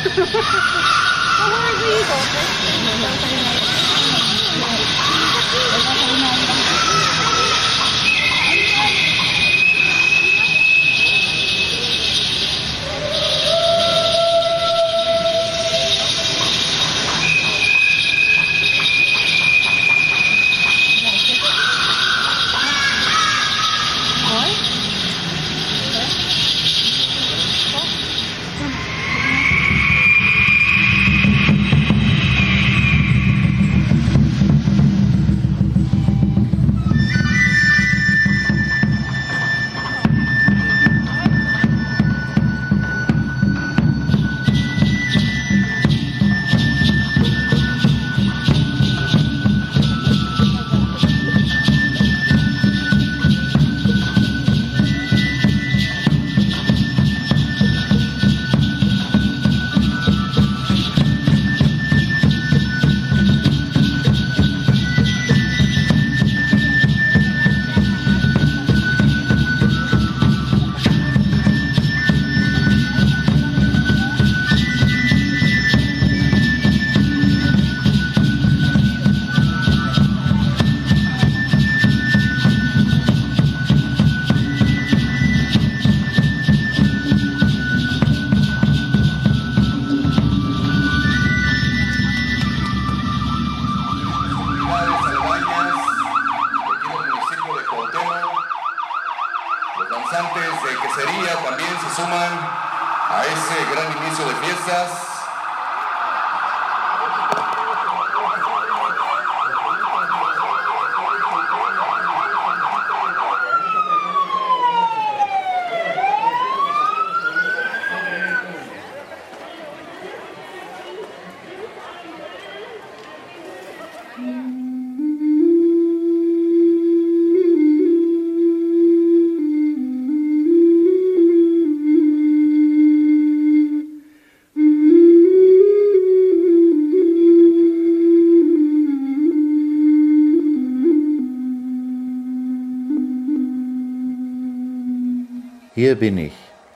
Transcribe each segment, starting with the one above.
Hier bin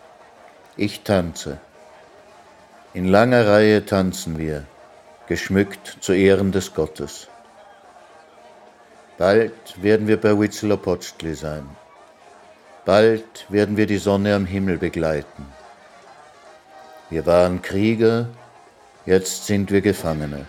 ich tanze. In langer Reihe tanzen wir, geschmückt zu Ehren des Gottes. Bald werden wir bei Huitzilopochtli sein. Bald werden wir die Sonne am Himmel begleiten. Wir waren Krieger, jetzt sind wir Gefangene.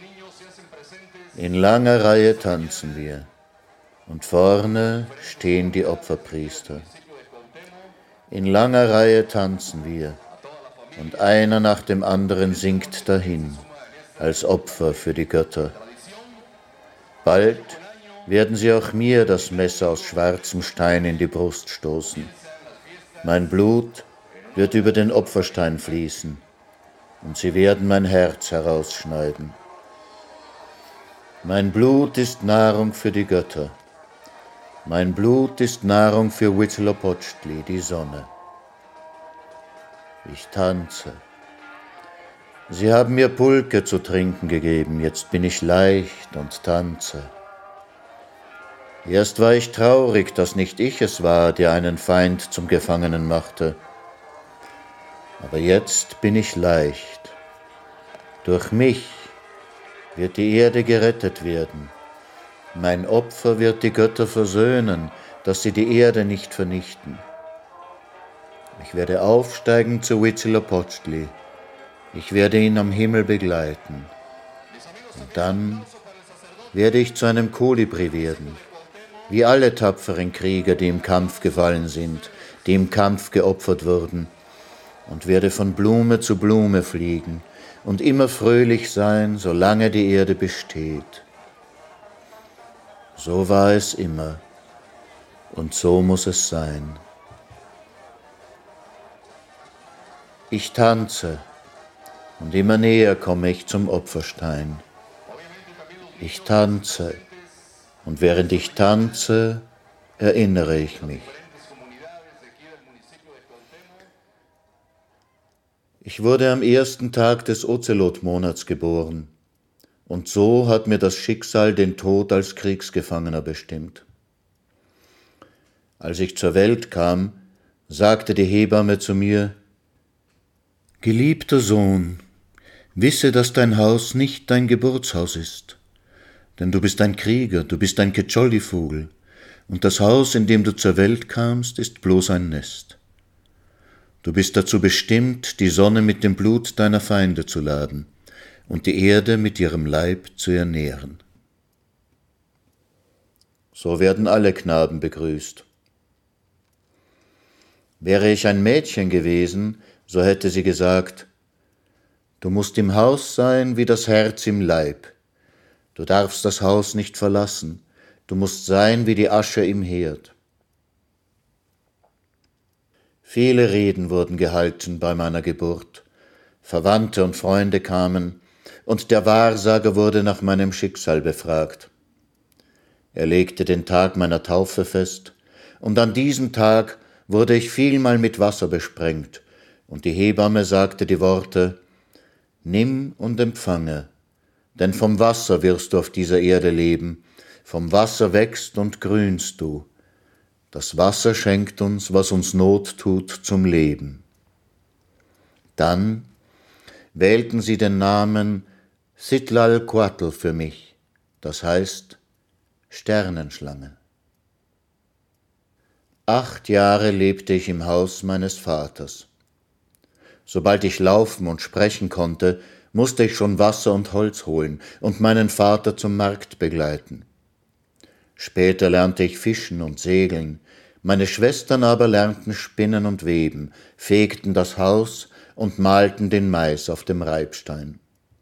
In langer Reihe tanzen wir und vorne stehen die Opferpriester. In langer Reihe tanzen wir und einer nach dem anderen sinkt dahin als Opfer für die Götter. Bald werden sie auch mir das Messer aus schwarzem Stein in die Brust stoßen. Mein Blut wird über den Opferstein fließen und sie werden mein Herz herausschneiden. Mein Blut ist Nahrung für die Götter. Mein Blut ist Nahrung für Huitzilopochtli, die Sonne. Ich tanze. Sie haben mir Pulque zu trinken gegeben, jetzt bin ich leicht und tanze. Erst war ich traurig, dass nicht ich es war, der einen Feind zum Gefangenen machte. Aber jetzt bin ich leicht. Durch mich wird die Erde gerettet werden. Mein Opfer wird die Götter versöhnen, dass sie die Erde nicht vernichten. Ich werde aufsteigen zu Huitzilopochtli. Ich werde ihn am Himmel begleiten. Und dann werde ich zu einem Kolibri werden, wie alle tapferen Krieger, die im Kampf gefallen sind, die im Kampf geopfert wurden, und werde von Blume zu Blume fliegen und immer fröhlich sein, solange die Erde besteht. So war es immer und so muss es sein. Ich tanze und immer näher komme ich zum Opferstein. Ich tanze und während ich tanze, erinnere ich mich. Ich wurde am ersten Tag des Ozelot-Monats geboren. Und so hat mir das Schicksal den Tod als Kriegsgefangener bestimmt. Als ich zur Welt kam, sagte die Hebamme zu mir: Geliebter Sohn, Wisse, dass dein Haus nicht dein Geburtshaus ist, denn du bist ein Krieger, du bist ein Ketschollivogel, und das Haus, in dem du zur Welt kamst, ist bloß ein Nest. Du bist dazu bestimmt, die Sonne mit dem Blut deiner Feinde zu laden und die Erde mit ihrem Leib zu ernähren. So werden alle Knaben begrüßt. Wäre ich ein Mädchen gewesen, so hätte sie gesagt: Du musst im Haus sein wie das Herz im Leib. Du darfst das Haus nicht verlassen. Du musst sein wie die Asche im Herd. Viele Reden wurden gehalten bei meiner Geburt. Verwandte und Freunde kamen, und der Wahrsager wurde nach meinem Schicksal befragt. Er legte den Tag meiner Taufe fest, und an diesem Tag wurde ich vielmal mit Wasser besprengt, und die Hebamme sagte die Worte: Nimm und empfange, denn vom Wasser wirst du auf dieser Erde leben, vom Wasser wächst und grünst du. Das Wasser schenkt uns, was uns Not tut, zum Leben. Dann wählten sie den Namen Citlal-Coatl für mich, das heißt Sternenschlange. 8 Jahre lebte ich im Haus meines Vaters. Sobald ich laufen und sprechen konnte, musste ich schon Wasser und Holz holen und meinen Vater zum Markt begleiten. Später lernte ich Fischen und Segeln, meine Schwestern aber lernten Spinnen und Weben, fegten das Haus und mahlten den Mais auf dem Reibstein.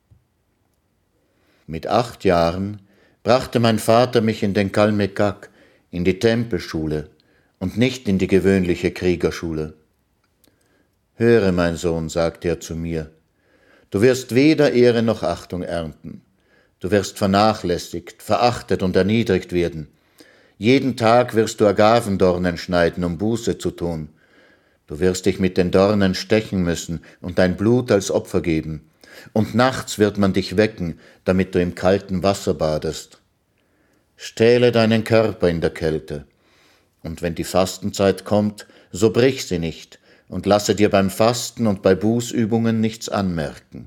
Mit 8 Jahren brachte mein Vater mich in den Kalmekak, in die Tempelschule und nicht in die gewöhnliche Kriegerschule. Höre, mein Sohn, sagte er zu mir, du wirst weder Ehre noch Achtung ernten. Du wirst vernachlässigt, verachtet und erniedrigt werden. Jeden Tag wirst du Agavendornen schneiden, um Buße zu tun. Du wirst dich mit den Dornen stechen müssen und dein Blut als Opfer geben. Und nachts wird man dich wecken, damit du im kalten Wasser badest. Stähle deinen Körper in der Kälte. Und wenn die Fastenzeit kommt, so brich sie nicht und lasse dir beim Fasten und bei Bußübungen nichts anmerken.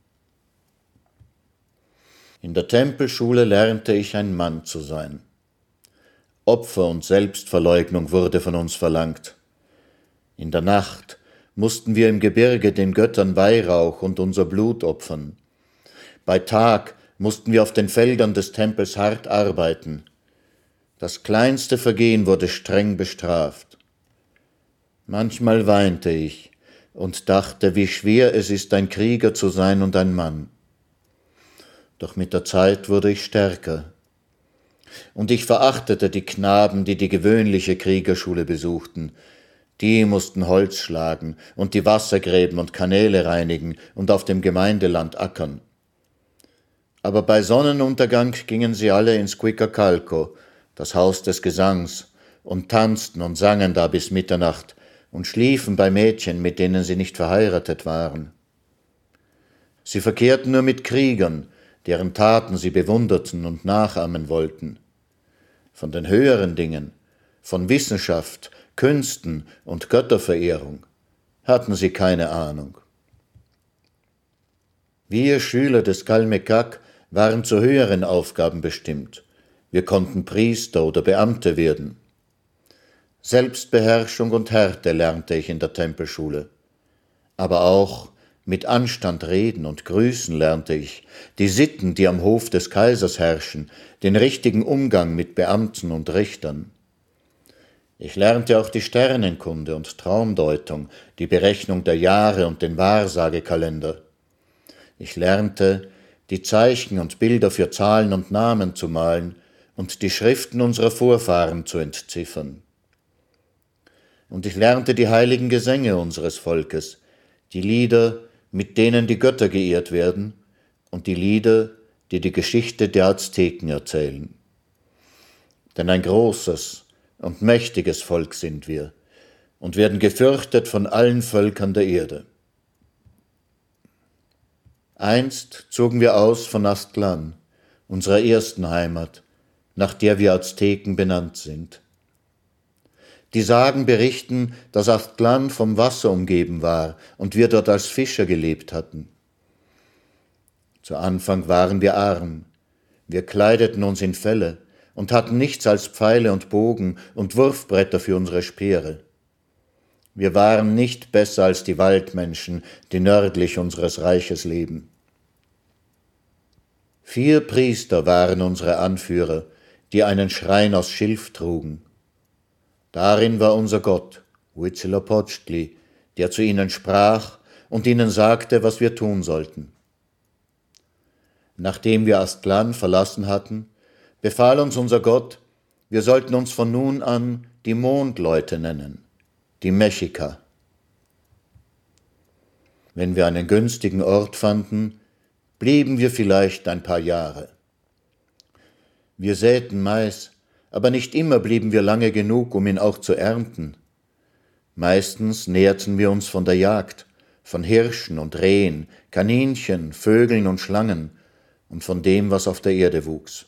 In der Tempelschule lernte ich, ein Mann zu sein. Opfer und Selbstverleugnung wurde von uns verlangt. In der Nacht mussten wir im Gebirge den Göttern Weihrauch und unser Blut opfern. Bei Tag mussten wir auf den Feldern des Tempels hart arbeiten. Das kleinste Vergehen wurde streng bestraft. Manchmal weinte ich und dachte, wie schwer es ist, ein Krieger zu sein und ein Mann. Doch mit der Zeit wurde ich stärker. Und ich verachtete die Knaben, die die gewöhnliche Kriegerschule besuchten. Die mussten Holz schlagen und die Wassergräben und Kanäle reinigen und auf dem Gemeindeland ackern. Aber bei Sonnenuntergang gingen sie alle ins Quiccacalco, das Haus des Gesangs, und tanzten und sangen da bis Mitternacht und schliefen bei Mädchen, mit denen sie nicht verheiratet waren. Sie verkehrten nur mit Kriegern, deren Taten sie bewunderten und nachahmen wollten. Von den höheren Dingen, von Wissenschaft, Künsten und Götterverehrung hatten sie keine Ahnung. Wir Schüler des Kalmekak waren zu höheren Aufgaben bestimmt. Wir konnten Priester oder Beamte werden. Selbstbeherrschung und Härte lernte ich in der Tempelschule. Aber auch mit Anstand reden und grüßen lernte ich, die Sitten, die am Hof des Kaisers herrschen, den richtigen Umgang mit Beamten und Richtern. Ich lernte auch die Sternenkunde und Traumdeutung, die Berechnung der Jahre und den Wahrsagekalender. Ich lernte, die Zeichen und Bilder für Zahlen und Namen zu malen und die Schriften unserer Vorfahren zu entziffern. Und ich lernte die heiligen Gesänge unseres Volkes, die Lieder, mit denen die Götter geehrt werden, und die Lieder, die die Geschichte der Azteken erzählen. Denn ein großes und mächtiges Volk sind wir und werden gefürchtet von allen Völkern der Erde. Einst zogen wir aus von Aztlan, unserer ersten Heimat, nach der wir Azteken benannt sind. Die Sagen berichten, dass Aztlan vom Wasser umgeben war und wir dort als Fischer gelebt hatten. Zu Anfang waren wir arm. Wir kleideten uns in Felle und hatten nichts als Pfeile und Bogen und Wurfbretter für unsere Speere. Wir waren nicht besser als die Waldmenschen, die nördlich unseres Reiches leben. 4 Priester waren unsere Anführer, die einen Schrein aus Schilf trugen. Darin war unser Gott, Huitzilopochtli, der zu ihnen sprach und ihnen sagte, was wir tun sollten. Nachdem wir Aztlan verlassen hatten, befahl uns unser Gott, wir sollten uns von nun an die Mondleute nennen, die Mexica. Wenn wir einen günstigen Ort fanden, blieben wir vielleicht ein paar Jahre. Wir säten Mais, aber nicht immer blieben wir lange genug, um ihn auch zu ernten. Meistens nährten wir uns von der Jagd, von Hirschen und Rehen, Kaninchen, Vögeln und Schlangen und von dem, was auf der Erde wuchs.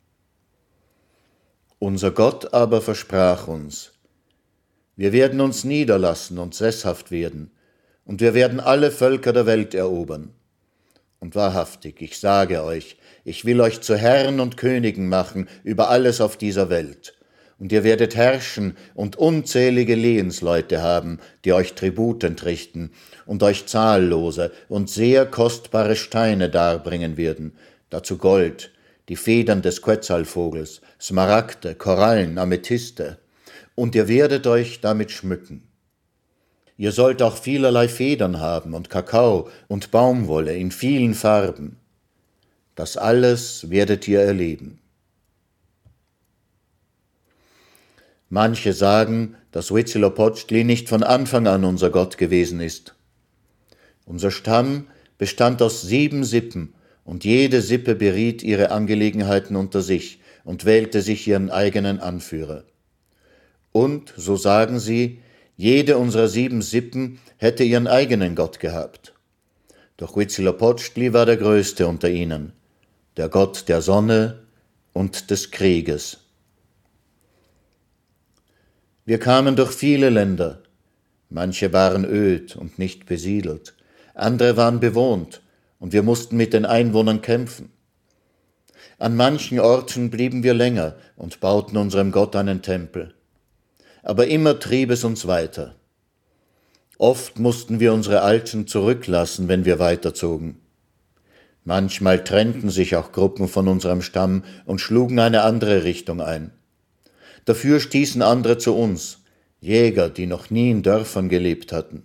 Unser Gott aber versprach uns, wir werden uns niederlassen und sesshaft werden, und wir werden alle Völker der Welt erobern. Und wahrhaftig, ich sage euch, ich will euch zu Herren und Königen machen über alles auf dieser Welt. Und ihr werdet herrschen und unzählige Lehensleute haben, die euch Tribut entrichten und euch zahllose und sehr kostbare Steine darbringen werden, dazu Gold, die Federn des Quetzalvogels, Smaragde, Korallen, Amethyste, und ihr werdet euch damit schmücken. Ihr sollt auch vielerlei Federn haben und Kakao und Baumwolle in vielen Farben. Das alles werdet ihr erleben. Manche sagen, dass Huitzilopochtli nicht von Anfang an unser Gott gewesen ist. Unser Stamm bestand aus 7 Sippen, und jede Sippe beriet ihre Angelegenheiten unter sich und wählte sich ihren eigenen Anführer. Und, so sagen sie, jede unserer 7 Sippen hätte ihren eigenen Gott gehabt. Doch Huitzilopochtli war der größte unter ihnen, der Gott der Sonne und des Krieges. Wir kamen durch viele Länder. Manche waren öd und nicht besiedelt, andere waren bewohnt, und wir mussten mit den Einwohnern kämpfen. An manchen Orten blieben wir länger und bauten unserem Gott einen Tempel. Aber immer trieb es uns weiter. Oft mussten wir unsere Alten zurücklassen, wenn wir weiterzogen. Manchmal trennten sich auch Gruppen von unserem Stamm und schlugen eine andere Richtung ein. Dafür stießen andere zu uns, Jäger, die noch nie in Dörfern gelebt hatten.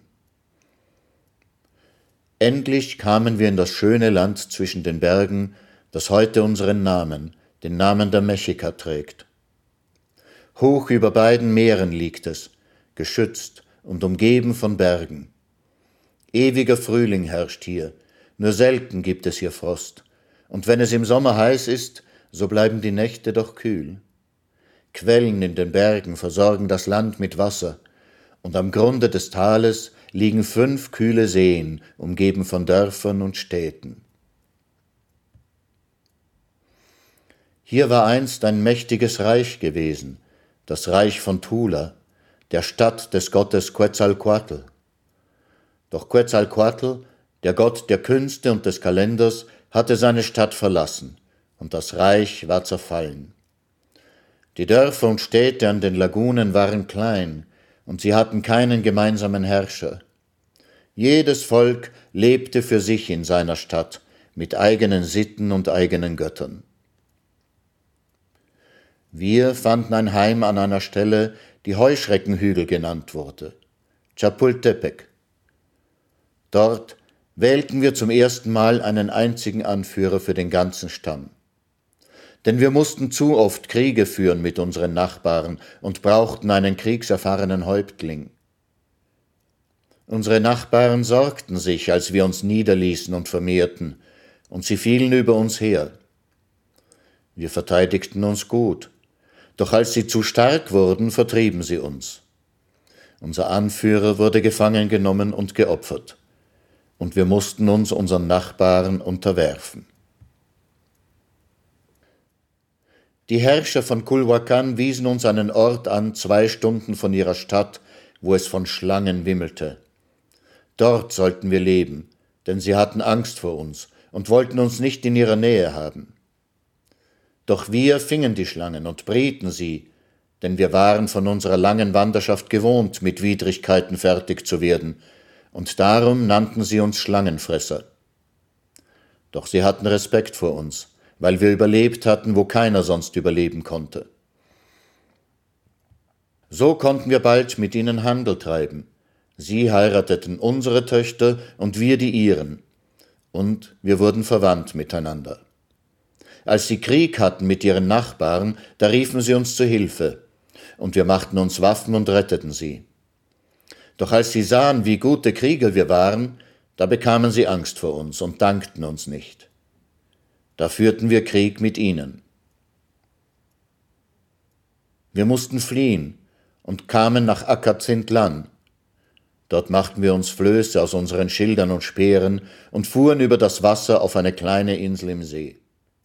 Endlich kamen wir in das schöne Land zwischen den Bergen, das heute unseren Namen, den Namen der Mexica trägt. Hoch über beiden Meeren liegt es, geschützt und umgeben von Bergen. Ewiger Frühling herrscht hier, nur selten gibt es hier Frost, und wenn es im Sommer heiß ist, so bleiben die Nächte doch kühl. Quellen in den Bergen versorgen das Land mit Wasser, und am Grunde des Tales liegen 5 kühle Seen, umgeben von Dörfern und Städten. Hier war einst ein mächtiges Reich gewesen, das Reich von Tula, der Stadt des Gottes Quetzalcoatl. Doch Quetzalcoatl, der Gott der Künste und des Kalenders, hatte seine Stadt verlassen, und das Reich war zerfallen. Die Dörfer und Städte an den Lagunen waren klein, und sie hatten keinen gemeinsamen Herrscher. Jedes Volk lebte für sich in seiner Stadt, mit eigenen Sitten und eigenen Göttern. Wir fanden ein Heim an einer Stelle, die Heuschreckenhügel genannt wurde, Chapultepec. Dort wählten wir zum ersten Mal einen einzigen Anführer für den ganzen Stamm. Denn wir mussten zu oft Kriege führen mit unseren Nachbarn und brauchten einen kriegserfahrenen Häuptling. Unsere Nachbarn sorgten sich, als wir uns niederließen und vermehrten, und sie fielen über uns her. Wir verteidigten uns gut, doch als sie zu stark wurden, vertrieben sie uns. Unser Anführer wurde gefangen genommen und geopfert, und wir mussten uns unseren Nachbarn unterwerfen. Die Herrscher von Culhuacan wiesen uns einen Ort an, 2 Stunden von ihrer Stadt, wo es von Schlangen wimmelte. Dort sollten wir leben, denn sie hatten Angst vor uns und wollten uns nicht in ihrer Nähe haben. Doch wir fingen die Schlangen und brieten sie, denn wir waren von unserer langen Wanderschaft gewohnt, mit Widrigkeiten fertig zu werden, und darum nannten sie uns Schlangenfresser. Doch sie hatten Respekt vor uns, weil wir überlebt hatten, wo keiner sonst überleben konnte. So konnten wir bald mit ihnen Handel treiben. Sie heirateten unsere Töchter und wir die ihren, und wir wurden verwandt miteinander. Als sie Krieg hatten mit ihren Nachbarn, da riefen sie uns zu Hilfe, und wir machten uns Waffen und retteten sie. Doch als sie sahen, wie gute Krieger wir waren, da bekamen sie Angst vor uns und dankten uns nicht. Da führten wir Krieg mit ihnen. Wir mussten fliehen und kamen nach Akazintlan. Dort machten wir uns Flöße aus unseren Schildern und Speeren und fuhren über das Wasser auf eine kleine Insel im See.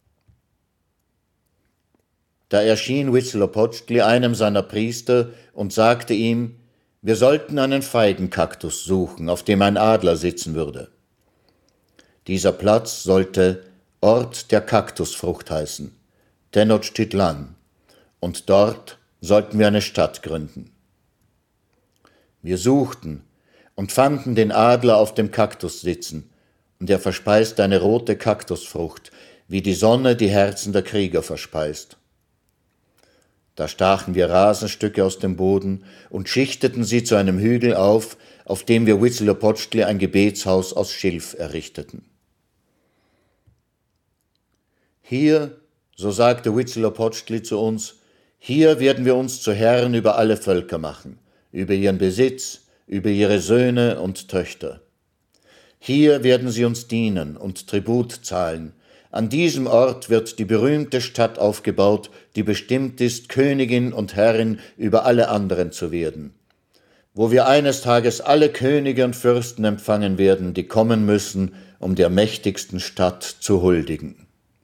Da erschien Huitzilopochtli einem seiner Priester und sagte ihm, wir sollten einen Feigenkaktus suchen, auf dem ein Adler sitzen würde. Dieser Platz sollte Ort der Kaktusfrucht heißen, Tenochtitlan, und dort sollten wir eine Stadt gründen. Wir suchten und fanden den Adler auf dem Kaktus sitzen, und er verspeiste eine rote Kaktusfrucht, wie die Sonne die Herzen der Krieger verspeist. Da stachen wir Rasenstücke aus dem Boden und schichteten sie zu einem Hügel auf dem wir Huitzilopochtli ein Gebetshaus aus Schilf errichteten. Hier, so sagte Huitzilopochtli zu uns, hier werden wir uns zu Herren über alle Völker machen, über ihren Besitz, über ihre Söhne und Töchter. Hier werden sie uns dienen und Tribut zahlen. An diesem Ort wird die berühmte Stadt aufgebaut, die bestimmt ist, Königin und Herrin über alle anderen zu werden, wo wir eines Tages alle Könige und Fürsten empfangen werden, die kommen müssen, um der mächtigsten Stadt zu huldigen.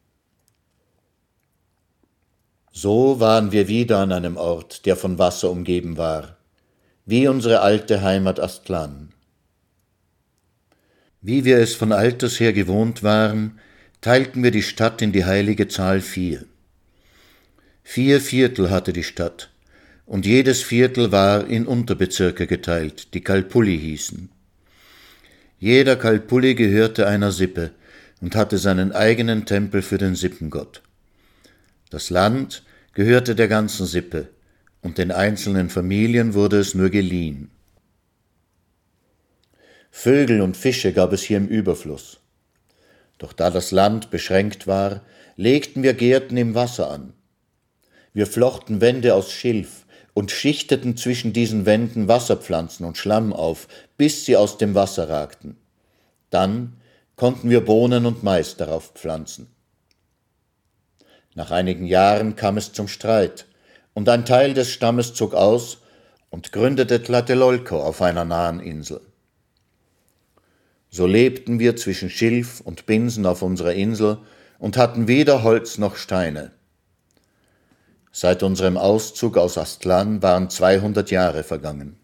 So waren wir wieder an einem Ort, der von Wasser umgeben war, wie unsere alte Heimat Aztlan. Wie wir es von alters her gewohnt waren, teilten wir die Stadt in die heilige Zahl 4. 4 Viertel hatte die Stadt, und jedes Viertel war in Unterbezirke geteilt, die Kalpulli hießen. Jeder Kalpulli gehörte einer Sippe und hatte seinen eigenen Tempel für den Sippengott. Das Land gehörte der ganzen Sippe, und den einzelnen Familien wurde es nur geliehen. Vögel und Fische gab es hier im Überfluss. Doch da das Land beschränkt war, legten wir Gärten im Wasser an. Wir flochten Wände aus Schilf und schichteten zwischen diesen Wänden Wasserpflanzen und Schlamm auf, bis sie aus dem Wasser ragten. Dann konnten wir Bohnen und Mais darauf pflanzen. Nach einigen Jahren kam es zum Streit, und ein Teil des Stammes zog aus und gründete Tlatelolco auf einer nahen Insel. So lebten wir zwischen Schilf und Binsen auf unserer Insel und hatten weder Holz noch Steine. Seit unserem Auszug aus Aztlan waren 200 Jahre vergangen.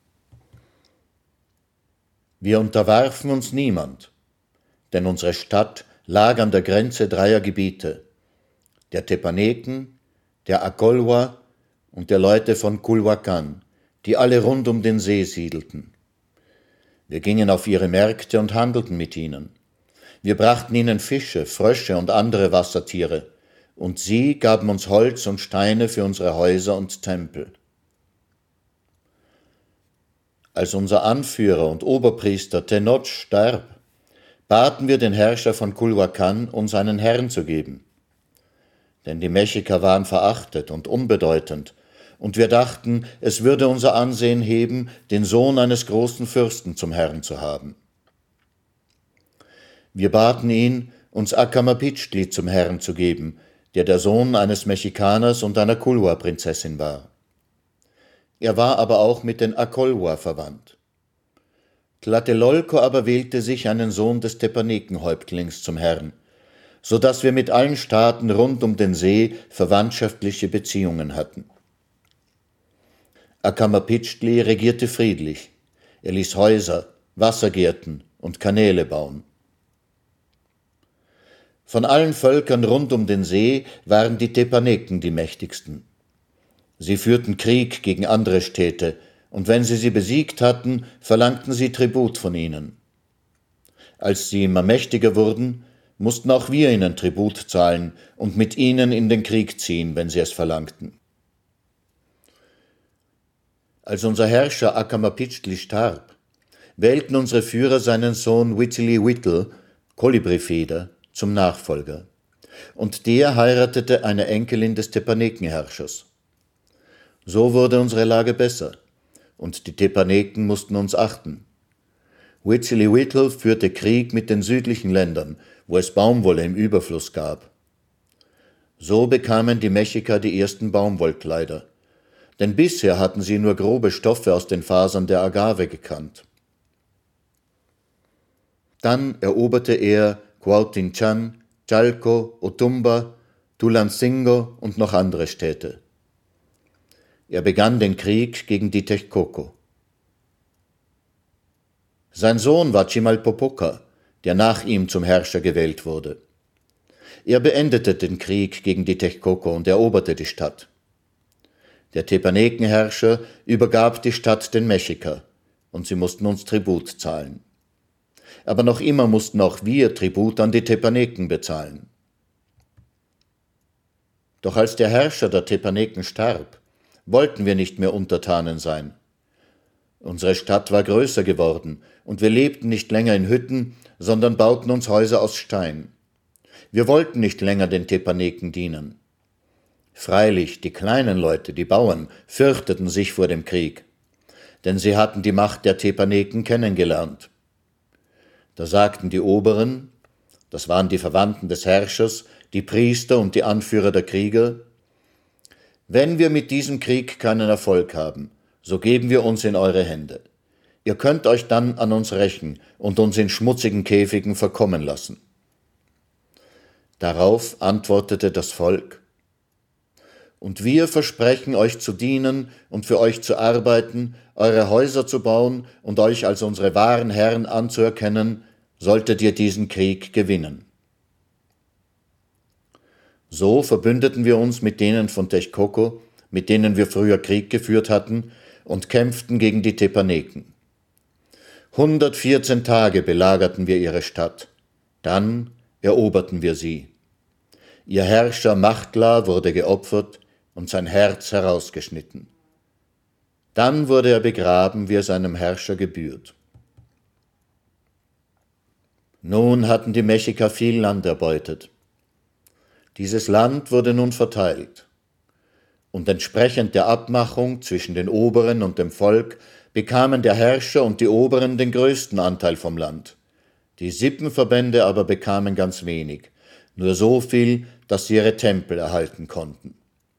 Wir unterwarfen uns niemand, denn unsere Stadt lag an der Grenze 3 Gebiete, der Tepaneken, der Acolhua und der Leute von Culhuacan, die alle rund um den See siedelten. Wir gingen auf ihre Märkte und handelten mit ihnen. Wir brachten ihnen Fische, Frösche und andere Wassertiere, und sie gaben uns Holz und Steine für unsere Häuser und Tempel. Als unser Anführer und Oberpriester Tenoch starb, baten wir den Herrscher von Culhuacan, uns einen Herrn zu geben. Denn die Mexiker waren verachtet und unbedeutend, und wir dachten, es würde unser Ansehen heben, den Sohn eines großen Fürsten zum Herrn zu haben. Wir baten ihn, uns Acamapichtli zum Herrn zu geben, der Sohn eines Mexikaners und einer Culhua-Prinzessin war. Er war aber auch mit den Acolhua verwandt. Tlatelolco aber wählte sich einen Sohn des Tepaneken-Häuptlings zum Herrn, so dass wir mit allen Staaten rund um den See verwandtschaftliche Beziehungen hatten. Acamapichtli regierte friedlich. Er ließ Häuser, Wassergärten und Kanäle bauen. Von allen Völkern rund um den See waren die Tepaneken die mächtigsten. Sie führten Krieg gegen andere Städte, und wenn sie besiegt hatten, verlangten sie Tribut von ihnen. Als sie immer mächtiger wurden, mussten auch wir ihnen Tribut zahlen und mit ihnen in den Krieg ziehen, wenn sie es verlangten. Als unser Herrscher Akamapitchtli starb, wählten unsere Führer seinen Sohn Witili-Wittel, Kolibrifeder, zum Nachfolger, und der heiratete eine Enkelin des Tepanekenherrschers. So wurde unsere Lage besser, und die Tepaneken mussten uns achten. Witili-Wittel führte Krieg mit den südlichen Ländern, wo es Baumwolle im Überfluss gab. So bekamen die Mexiker die ersten Baumwollkleider, denn bisher hatten sie nur grobe Stoffe aus den Fasern der Agave gekannt. Dann eroberte er Cuautincán, Chalco, Otumba, Tulancingo und noch andere Städte. Er begann den Krieg gegen die Texcoco. Sein Sohn war Chimalpopoca, der nach ihm zum Herrscher gewählt wurde. Er beendete den Krieg gegen die Texcoco und eroberte die Stadt. Der Tepanekenherrscher übergab die Stadt den Mexiker, und sie mussten uns Tribut zahlen. Aber noch immer mussten auch wir Tribut an die Tepaneken bezahlen. Doch als der Herrscher der Tepaneken starb, wollten wir nicht mehr Untertanen sein. Unsere Stadt war größer geworden, und wir lebten nicht länger in Hütten, sondern bauten uns Häuser aus Stein. Wir wollten nicht länger den Tepaneken dienen. Freilich, die kleinen Leute, die Bauern, fürchteten sich vor dem Krieg, denn sie hatten die Macht der Tepaneken kennengelernt. Da sagten die Oberen, das waren die Verwandten des Herrschers, die Priester und die Anführer der Krieger: Wenn wir mit diesem Krieg keinen Erfolg haben, so geben wir uns in eure Hände. Ihr könnt euch dann an uns rächen und uns in schmutzigen Käfigen verkommen lassen. Darauf antwortete das Volk: Und wir versprechen euch zu dienen und für euch zu arbeiten, eure Häuser zu bauen und euch als unsere wahren Herren anzuerkennen, solltet ihr diesen Krieg gewinnen. So verbündeten wir uns mit denen von Texcoco, mit denen wir früher Krieg geführt hatten, und kämpften gegen die Tepaneken. 114 Tage belagerten wir ihre Stadt, dann eroberten wir sie. Ihr Herrscher Machtla wurde geopfert und sein Herz herausgeschnitten. Dann wurde er begraben, wie es einem Herrscher gebührt. Nun hatten die Mexiker viel Land erbeutet. Dieses Land wurde nun verteilt. Und entsprechend der Abmachung zwischen den Oberen und dem Volk bekamen der Herrscher und die Oberen den größten Anteil vom Land. Die Sippenverbände aber bekamen ganz wenig, nur so viel, dass sie ihre Tempel erhalten konnten.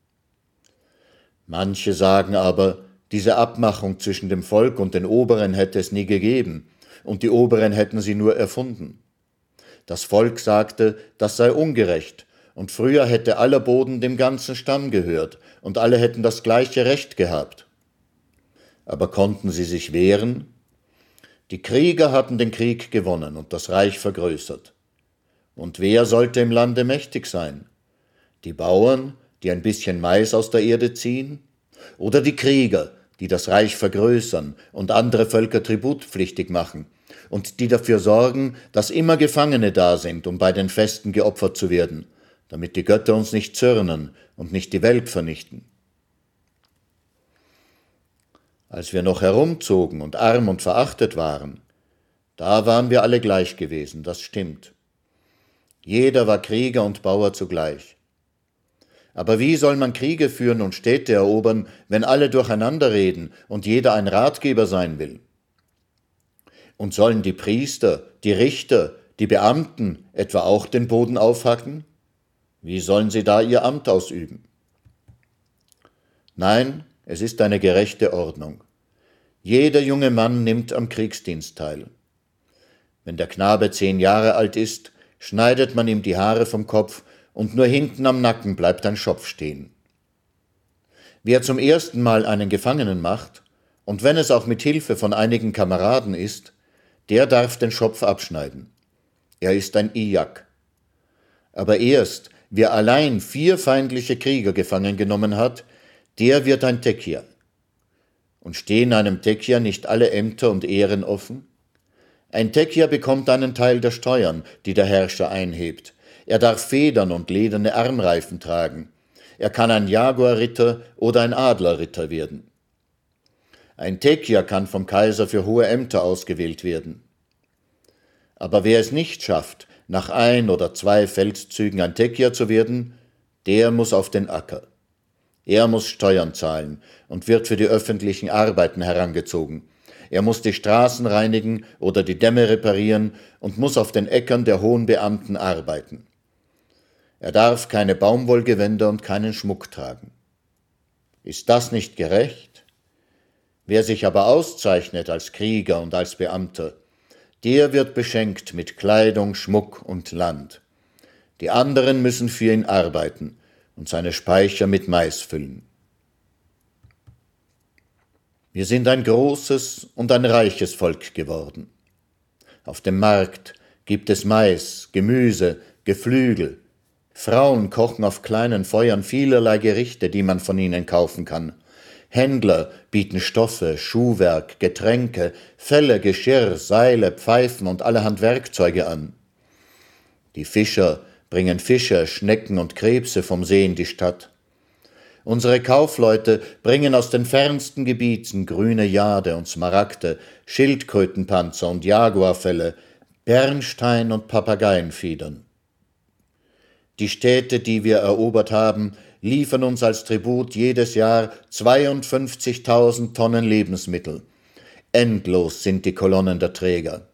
Manche sagen aber, diese Abmachung zwischen dem Volk und den Oberen hätte es nie gegeben, und die Oberen hätten sie nur erfunden. Das Volk sagte, das sei ungerecht, und früher hätte aller Boden dem ganzen Stamm gehört, und alle hätten das gleiche Recht gehabt. Aber konnten sie sich wehren? Die Krieger hatten den Krieg gewonnen und das Reich vergrößert. Und wer sollte im Lande mächtig sein? Die Bauern, die ein bisschen Mais aus der Erde ziehen? Oder die Krieger, die das Reich vergrößern und andere Völker tributpflichtig machen und die dafür sorgen, dass immer Gefangene da sind, um bei den Festen geopfert zu werden, damit die Götter uns nicht zürnen und nicht die Welt vernichten? Als wir noch herumzogen und arm und verachtet waren, da waren wir alle gleich gewesen, das stimmt. Jeder war Krieger und Bauer zugleich. Aber wie soll man Kriege führen und Städte erobern, wenn alle durcheinander reden und jeder ein Ratgeber sein will? Und sollen die Priester, die Richter, die Beamten etwa auch den Boden aufhacken? Wie sollen sie da ihr Amt ausüben? Nein, es ist eine gerechte Ordnung. Jeder junge Mann nimmt am Kriegsdienst teil. Wenn der Knabe 10 Jahre alt ist, schneidet man ihm die Haare vom Kopf und nur hinten am Nacken bleibt ein Schopf stehen. Wer zum ersten Mal einen Gefangenen macht, und wenn es auch mit Hilfe von einigen Kameraden ist, der darf den Schopf abschneiden. Er ist ein Ijak. Aber erst, wer allein 4 feindliche Krieger gefangen genommen hat, der wird ein Tekia. Und stehen einem Tekia nicht alle Ämter und Ehren offen? Ein Tekia bekommt einen Teil der Steuern, die der Herrscher einhebt. Er darf Federn und lederne Armreifen tragen. Er kann ein Jaguarritter oder ein Adlerritter werden. Ein Tekia kann vom Kaiser für hohe Ämter ausgewählt werden. Aber wer es nicht schafft, nach 1 oder 2 Feldzügen ein Tekia zu werden, der muss auf den Acker. Er muss Steuern zahlen und wird für die öffentlichen Arbeiten herangezogen. Er muss die Straßen reinigen oder die Dämme reparieren und muss auf den Äckern der hohen Beamten arbeiten. Er darf keine Baumwollgewänder und keinen Schmuck tragen. Ist das nicht gerecht? Wer sich aber auszeichnet als Krieger und als Beamter, der wird beschenkt mit Kleidung, Schmuck und Land. Die anderen müssen für ihn arbeiten und seine Speicher mit Mais füllen. Wir sind ein großes und ein reiches Volk geworden. Auf dem Markt gibt es Mais, Gemüse, Geflügel. Frauen kochen auf kleinen Feuern vielerlei Gerichte, die man von ihnen kaufen kann. Händler bieten Stoffe, Schuhwerk, Getränke, Felle, Geschirr, Seile, Pfeifen und allerhand Werkzeuge an. Die Fischer bringen Fische, Schnecken und Krebse vom See in die Stadt. Unsere Kaufleute bringen aus den fernsten Gebieten grüne Jade und Smaragde, Schildkrötenpanzer und Jaguarfelle, Bernstein und Papageienfedern. Die Städte, die wir erobert haben, liefern uns als Tribut jedes Jahr 52.000 Tonnen Lebensmittel. Endlos sind die Kolonnen der Träger.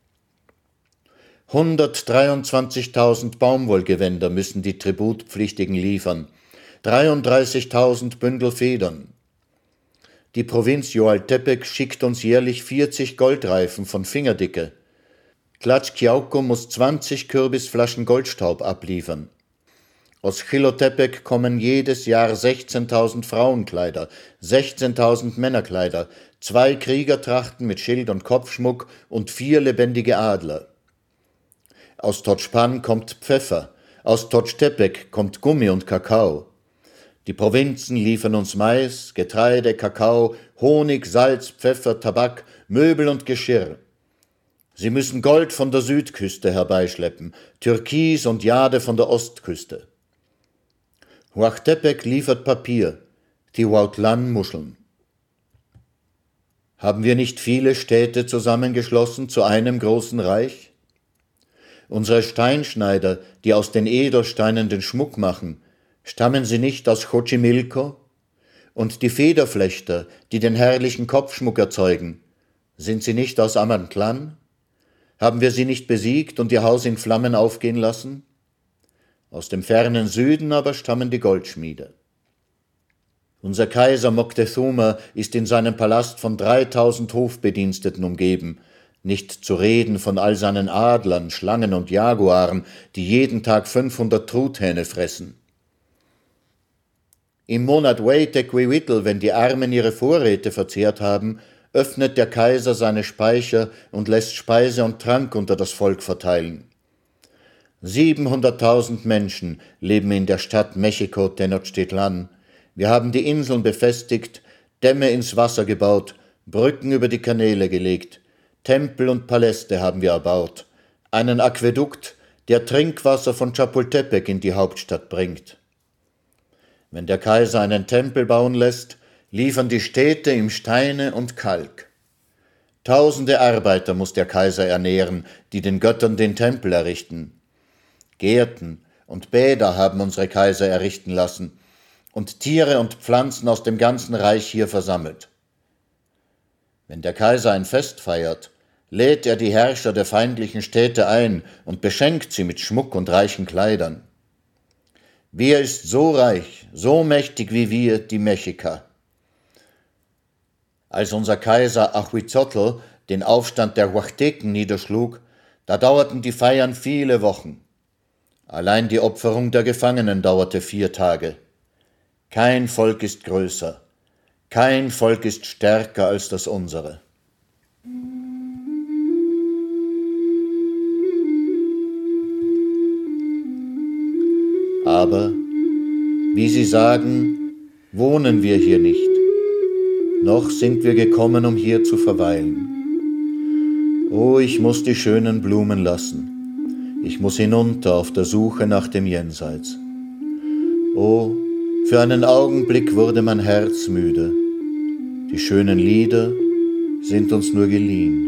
123.000 Baumwollgewänder müssen die Tributpflichtigen liefern, 33.000 Bündel Federn. Die Provinz Joaltepec schickt uns jährlich 40 Goldreifen von Fingerdicke. Tlaxquiauco muss 20 Kürbisflaschen Goldstaub abliefern. Aus Chilotepec kommen jedes Jahr 16.000 Frauenkleider, 16.000 Männerkleider, 2 Kriegertrachten mit Schild und Kopfschmuck und 4 lebendige Adler. Aus Tochpan kommt Pfeffer, aus Tochtepec kommt Gummi und Kakao. Die Provinzen liefern uns Mais, Getreide, Kakao, Honig, Salz, Pfeffer, Tabak, Möbel und Geschirr. Sie müssen Gold von der Südküste herbeischleppen, Türkis und Jade von der Ostküste. Huachtepec liefert Papier, Tihuautlan Muscheln. Haben wir nicht viele Städte zusammengeschlossen zu einem großen Reich? Unsere Steinschneider, die aus den Edelsteinen den Schmuck machen, stammen sie nicht aus Xochimilco? Und die Federflechter, die den herrlichen Kopfschmuck erzeugen, sind sie nicht aus Amantlan? Haben wir sie nicht besiegt und ihr Haus in Flammen aufgehen lassen? Aus dem fernen Süden aber stammen die Goldschmiede. Unser Kaiser Moctezuma ist in seinem Palast von 3.000 Hofbediensteten umgeben, nicht zu reden von all seinen Adlern, Schlangen und Jaguaren, die jeden Tag 500 Truthähne fressen. Im Monat Weytequewitl, wenn die Armen ihre Vorräte verzehrt haben, öffnet der Kaiser seine Speicher und lässt Speise und Trank unter das Volk verteilen. 700.000 Menschen leben in der Stadt Mexico Tenochtitlan. Wir haben die Inseln befestigt, Dämme ins Wasser gebaut, Brücken über die Kanäle gelegt, Tempel und Paläste haben wir erbaut, einen Aquädukt, der Trinkwasser von Chapultepec in die Hauptstadt bringt. Wenn der Kaiser einen Tempel bauen lässt, liefern die Städte ihm Steine und Kalk. Tausende Arbeiter muss der Kaiser ernähren, die den Göttern den Tempel errichten. Gärten und Bäder haben unsere Kaiser errichten lassen und Tiere und Pflanzen aus dem ganzen Reich hier versammelt. Wenn der Kaiser ein Fest feiert, lädt er die Herrscher der feindlichen Städte ein und beschenkt sie mit Schmuck und reichen Kleidern. Wer ist so reich, so mächtig wie wir, die Mexica? Als unser Kaiser Ahuizotl den Aufstand der Huachteken niederschlug, da dauerten die Feiern viele Wochen. Allein die Opferung der Gefangenen dauerte 4 Tage. Kein Volk ist größer, kein Volk ist stärker als das unsere. Aber, wie Sie sagen, wohnen wir hier nicht. Noch sind wir gekommen, um hier zu verweilen. Oh, ich muss die schönen Blumen lassen. Ich muss hinunter auf der Suche nach dem Jenseits. Oh, für einen Augenblick wurde mein Herz müde. Die schönen Lieder sind uns nur geliehen.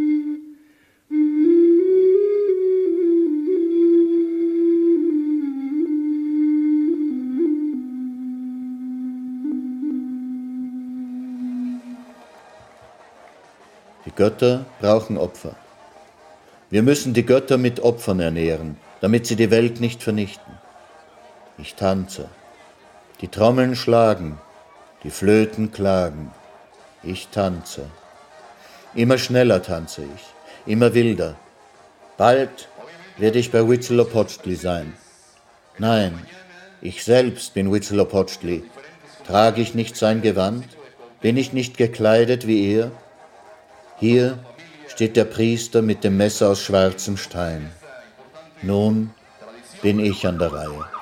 Die Götter brauchen Opfer. Wir müssen die Götter mit Opfern ernähren, damit sie die Welt nicht vernichten. Ich tanze. Die Trommeln schlagen, die Flöten klagen. Ich tanze. Immer schneller tanze ich, immer wilder. Bald werde ich bei Huitzilopochtli sein. Nein, ich selbst bin Huitzilopochtli. Trage ich nicht sein Gewand? Bin ich nicht gekleidet wie er? Hier steht der Priester mit dem Messer aus schwarzem Stein. Nun bin ich an der Reihe.